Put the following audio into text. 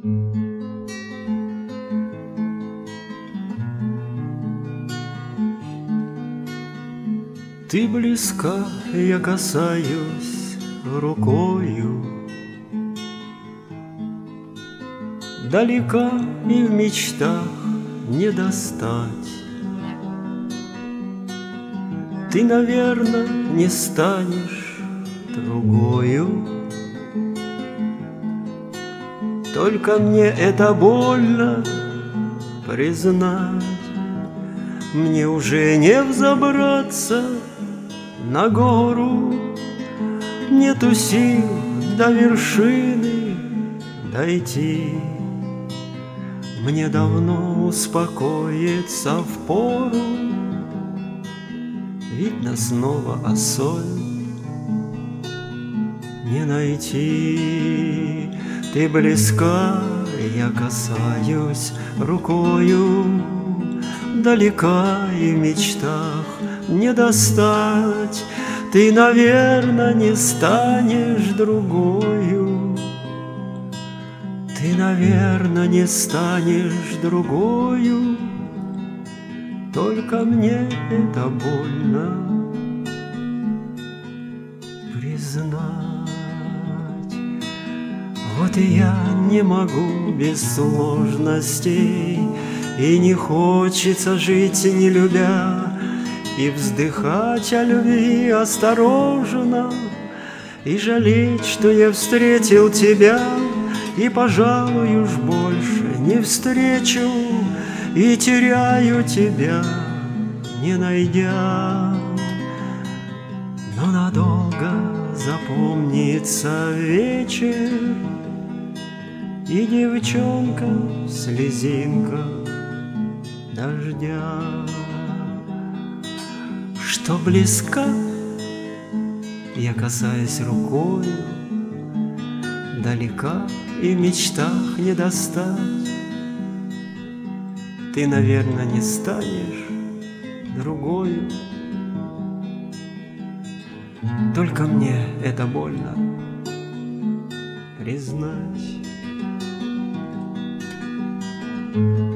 Ты близка, я касаюсь рукою, далека и в мечтах не достать. Ты, наверно, не станешь другою, только мне это больно признать. Мне уже не взобраться на гору, нету сил до вершины дойти. Мне давно успокоиться впору, видно, снова осоль не найти. Ты близка, я касаюсь рукою, далека и в мечтах не достать. Ты, наверно, не станешь другою, ты, наверно, не станешь другою, только мне это больно признать. Вот и я не могу без сложностей, и не хочется жить, не любя, и вздыхать о любви осторожно, и жалеть, что я встретил тебя, и, пожалуй, уж больше не встречу, и теряю тебя, не найдя. Но надолго запомнится вечер и девчонка слезинка дождя, что близка, я касаюсь рукою, далека и в мечтах не достать. Ты, наверно, не станешь другою, только мне это больно признать.